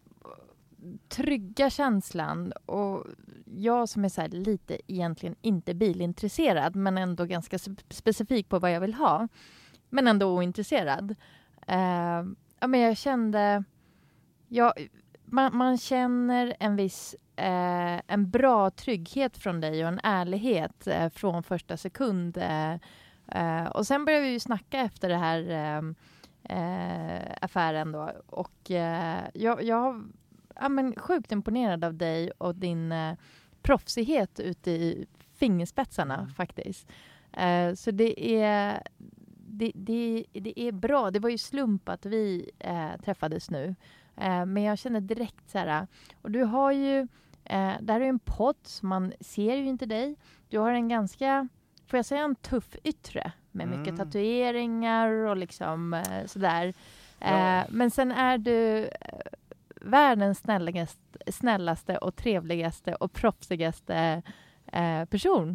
Speaker 4: trygga känslan, och jag som är så här lite egentligen inte bilintresserad men ändå ganska specifik på vad jag vill ha, men ändå ointresserad. Eh, ja, men jag kände jag, man, man känner en viss eh, en bra trygghet från dig och en ärlighet eh, från första sekund. Eh, eh, och sen började vi ju snacka efter det här eh, eh, affären då, och eh, jag, jag Ja, men sjukt imponerad av dig och din eh, proffsighet ute i fingerspetsarna mm. faktiskt. Eh, så det är, det, det, det är bra. Det var ju slump att vi eh, träffades nu. Eh, men jag känner direkt så här, och du har ju, eh, där är en podd så man ser ju inte dig. Du har en ganska, får jag säga, en tuff yttre med mycket mm. tatueringar och liksom eh, sådär. Eh, ja. Men sen är du världens snällaste, snällaste och trevligaste och proffsigaste eh, person.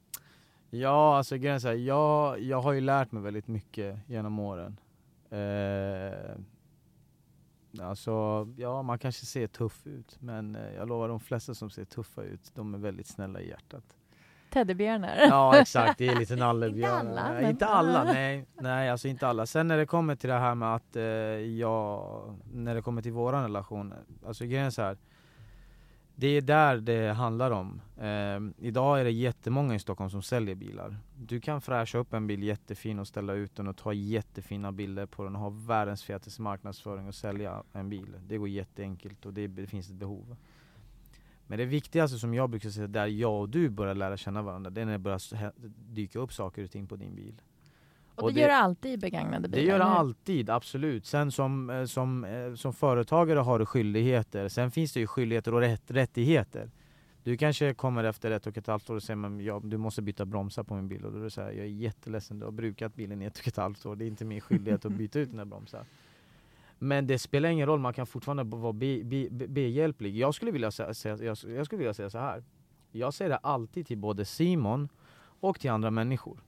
Speaker 9: Ja, alltså grejen är, jag, jag har ju lärt mig väldigt mycket genom åren. Eh, alltså, ja, man kanske ser tuff ut, men eh, jag lovar, de flesta som ser tuffa ut, de är väldigt snälla i hjärtat.
Speaker 4: Teddybjörnar.
Speaker 9: Ja, exakt. Det är lite nallebjörnar.
Speaker 4: Inte alla.
Speaker 9: Men... Inte alla, nej. Nej, alltså inte alla. Sen när det kommer till det här med att eh, jag, när det kommer till våran relation, alltså grejen är så här, det är där det handlar om. Eh, idag är det jättemånga i Stockholm som säljer bilar. Du kan fräscha upp en bil jättefin och ställa ut den och ta jättefina bilder på den och ha världens fetaste marknadsföring och sälja en bil. Det går jätteenkelt och det, det finns ett behov. Men det viktigaste som jag brukar säga, där jag och du börjar lära känna varandra, det är när det börjar dyka upp saker och ting på din bil.
Speaker 4: Och, och det, det gör det alltid i begagnade bilar?
Speaker 9: Det gör det alltid, absolut. Sen som, som, som företagare har du skyldigheter. Sen finns det ju skyldigheter och rätt, rättigheter. Du kanske kommer efter ett och ett halvt år och säger, men ja, du måste byta bromsar på min bil. Och då är det så här, jag är jätteledsen, du har brukat bilen i ett och ett halvt år. Det är inte min skyldighet att byta ut den här bromsar. Men det spelar ingen roll, man kan fortfarande vara be, be, be, behjälplig. Jag skulle vilja säga, jag, jag skulle vilja säga så här. Jag säger det alltid till både Simon och till andra människor.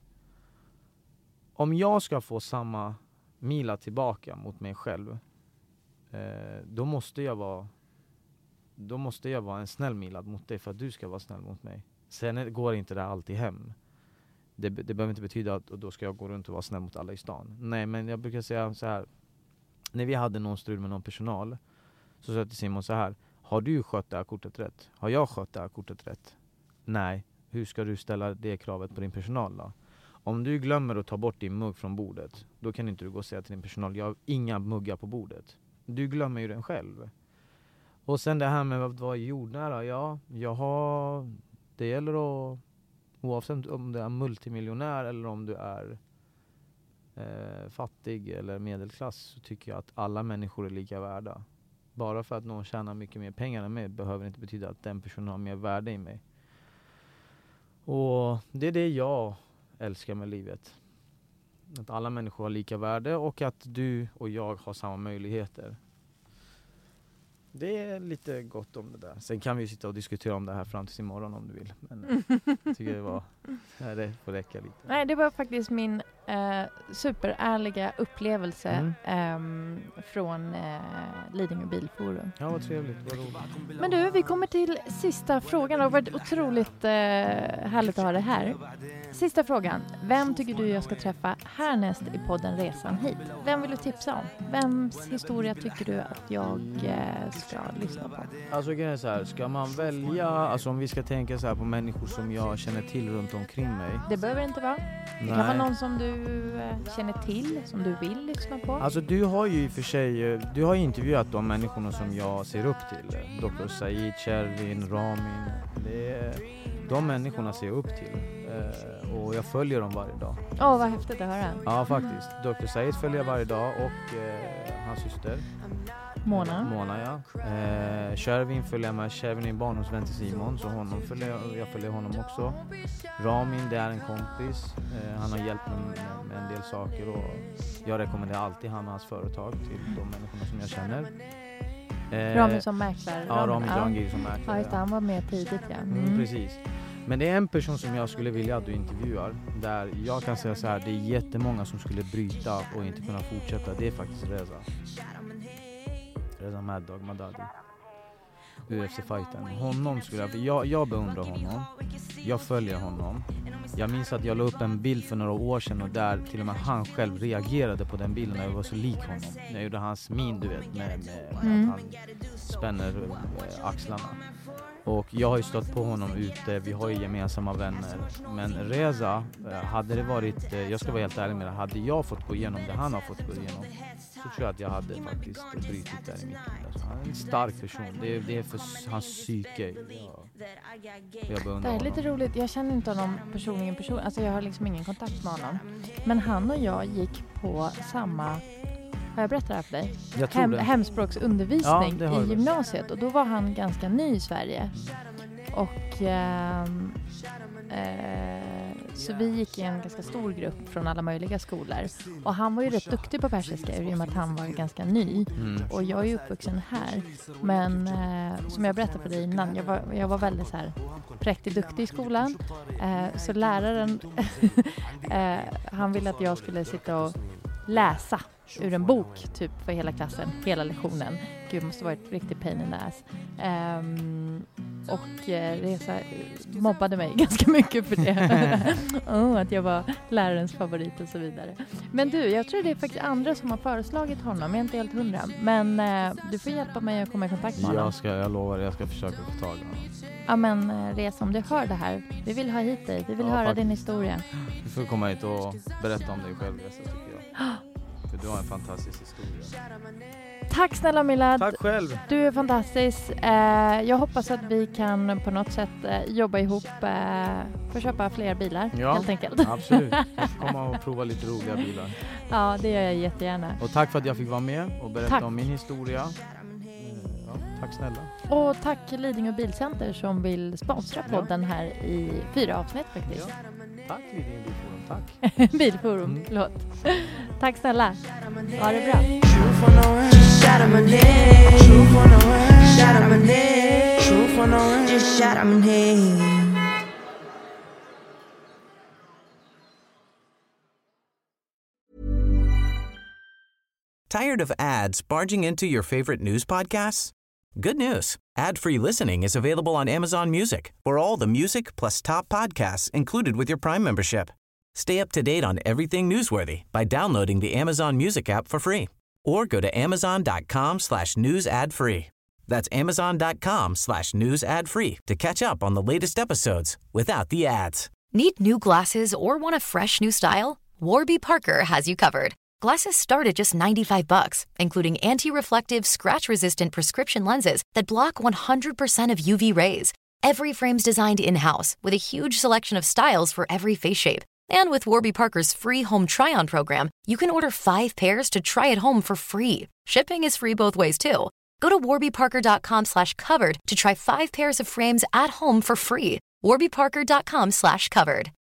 Speaker 9: Om jag ska få samma mila tillbaka mot mig själv, eh, då måste jag vara då måste jag vara en snäll milad mot dig för att du ska vara snäll mot mig. Sen går inte det alltid hem. Det, det behöver inte betyda att då ska jag gå runt och vara snäll mot alla i stan. Nej, men jag brukar säga så här. När vi hade någon strul med någon personal, så sa jag till Simon så här: har du skött det här kortet rätt? Har jag skött det här kortet rätt? Nej. Hur ska du ställa det kravet på din personal då? Om du glömmer att ta bort din mugg från bordet, då kan inte du gå och säga till din personal, jag har inga muggar på bordet. Du glömmer ju den själv. Och sen det här med att vara jordnära, ja, jag har, det gäller att, oavsett om du är multimiljonär eller om du är eh, fattig eller medelklass, så tycker jag att alla människor är lika värda. Bara för att någon tjänar mycket mer pengar än mig behöver inte betyda att den personen har mer värde i mig. Och det är det jag älskar med livet. Att alla människor har lika värde och att du och jag har samma möjligheter. Det är lite gott om det där. Sen kan vi ju sitta och diskutera om det här fram till imorgon om du vill. Men jag tycker det var, det får räcka lite.
Speaker 4: Nej, det var faktiskt min eh, superärliga upplevelse
Speaker 9: Mm.
Speaker 4: eh, från eh, Lidingö Bilforum.
Speaker 9: Ja, vad trevligt. Vad roligt.
Speaker 4: Men du, vi kommer till sista frågan. Det har varit otroligt eh, härligt att ha det här. Sista frågan. Vem tycker du jag ska träffa härnäst i podden Resan hit? Vem vill du tipsa om? Vems historia tycker du att jag eh, ska lyssna på?
Speaker 9: Alltså grejen är så här, ska man välja, alltså om vi ska tänka så här på människor som jag känner till runt omkring mig.
Speaker 4: Det behöver inte vara. Det
Speaker 9: Nej.
Speaker 4: kan vara någon som du du eh, känner till, som du vill lyssna på?
Speaker 9: Alltså du har ju i och för sig, du har ju intervjuat de människorna som jag ser upp till. doktor Said, Shervin, Ramin. Det är, de människorna ser jag upp till. Eh, och jag följer dem varje dag.
Speaker 4: Åh, oh, vad häftigt att höra.
Speaker 9: Ja, faktiskt. doktor Said följer jag varje dag och eh, hans syster.
Speaker 4: Mona.
Speaker 9: Mona, ja. Eh, Shervin följer jag med. Shervin är barndomsvän till Simon, så honom följer jag, jag följer honom också. Ramin, det är en kompis. Eh, han har hjälpt mig med, med en del saker och jag rekommenderar alltid han och hans företag till de människorna som jag känner.
Speaker 4: Eh, Ramin som mäklare.
Speaker 9: Ja, Ramin Jangir som mäklare.
Speaker 4: Ja, just det, han var med tidigt, ja.
Speaker 9: Mm. Mm, precis. Men det är en person som jag skulle vilja att du intervjuar, där jag kan säga så här, det är jättemånga som skulle bryta och inte kunna fortsätta. Det är faktiskt Reza. Reza Mad Dog Madadi. U F C-fighten. Honom skulle jag, jag, jag beundrar honom. Jag följer honom. Jag minns att jag la upp en bild för några år sedan och där till och med han själv reagerade på den bilden när jag var så lik honom. När jag gjorde hans min, du vet, med, med mm. att han spänner äh, axlarna. Och jag har ju stått på honom ute, vi har ju gemensamma vänner. Men Reza, hade det varit, jag ska vara helt ärlig med det, hade jag fått gå igenom det han har fått gå igenom, så tror jag att jag hade faktiskt brutit där i mitt liv. Alltså, han är en stark person, det är, det är för hans psyke. Jag, jag
Speaker 4: det är lite
Speaker 9: honom.
Speaker 4: roligt, jag känner inte honom personligen, person. Alltså jag har liksom ingen kontakt med honom. Men han och jag gick på samma... Har jag berättat det här för dig? Hem, hemspråksundervisning ja, i gymnasiet. Och då var han ganska ny i Sverige. Och eh, eh, så vi gick i en ganska stor grupp från alla möjliga skolor. Och han var ju rätt duktig på persiska i och med att han var ganska ny. Mm. Och jag är ju uppvuxen här. Men eh, som jag berättade för dig innan, jag var, jag var väldigt så här präktigt duktig i skolan. Eh, så läraren, eh, han ville att jag skulle sitta och läsa ur en bok typ för hela klassen, hela lektionen. Gud, måste vara ett riktigt pain in the ass. Um, och eh, Reza mobbade mig ganska mycket för det. oh, att jag var lärarens favorit och så vidare. Men du, jag tror det är faktiskt andra som har föreslagit honom. Jag är inte helt hundra. Men eh, du får hjälpa mig att komma i kontakt med honom.
Speaker 9: Jag, ska, jag lovar, jag ska försöka få tag i honom.
Speaker 4: Ja men Reza, om du hör det här, vi vill ha hit dig. Vi vill ja, höra faktiskt. Din historia.
Speaker 9: Du får komma hit och berätta om dig själv, Reza, tycker jag. För du har en fantastisk historia.
Speaker 4: Tack snälla Milad.
Speaker 9: Tack själv.
Speaker 4: Du är fantastisk. Eh, jag hoppas att vi kan på något sätt eh, jobba ihop eh, för att köpa fler bilar.
Speaker 9: Ja,
Speaker 4: helt enkelt.
Speaker 9: Absolut. Jag får komma och prova lite roliga bilar.
Speaker 4: Ja, det gör jag jättegärna.
Speaker 9: Och tack för att jag fick vara med och berätta tack. om min historia. Ja, tack snälla.
Speaker 4: Och tack Lidingö Bilcenter som vill sponsra podden här i fyra avsnitt faktiskt.
Speaker 9: Ja. Tack Lidingö Bilforum, tack.
Speaker 4: Bilforum, mm. förlåt. Tack snälla. Ha det bra.
Speaker 11: Tired of ads barging into your favorite news podcasts? Good news. Ad-free listening is available on Amazon Music for all the music plus top podcasts included with your Prime membership. Stay up to date on everything newsworthy by downloading the Amazon Music app for free or go to amazon.com slash news ad free. That's amazon.com slash news ad free to catch up on the latest episodes without the ads.
Speaker 12: Need new glasses or want a fresh new style? Warby Parker has you covered. Glasses start at just ninety-five bucks, including anti-reflective, scratch-resistant prescription lenses that block one hundred percent of U V rays. Every frame's designed in-house with a huge selection of styles for every face shape. And with Warby Parker's free home try-on program, you can order five pairs to try at home for free. Shipping is free both ways, too. Go to warbyparker.com slash covered to try five pairs of frames at home for free. warbyparker.com slash covered.